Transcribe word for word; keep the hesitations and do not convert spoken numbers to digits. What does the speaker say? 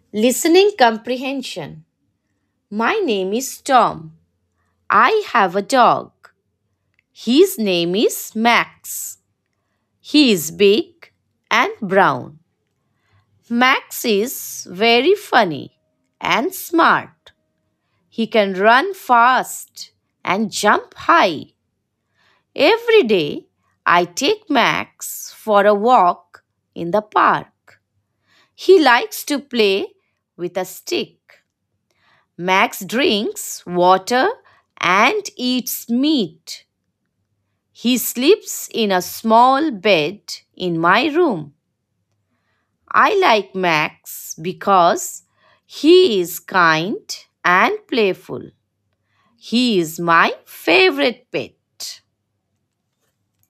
Listening comprehension. My name is Tom. I have a dog. His name is Max. He is big and brown. Max is very funny and smart. He can run fast and jump high. Every day I take Max for a walk in the park. He likes to play with a stick. Max drinks water and eats meat. He sleeps in a small bed in my room. I like Max because he is kind and playful. He is my favorite pet.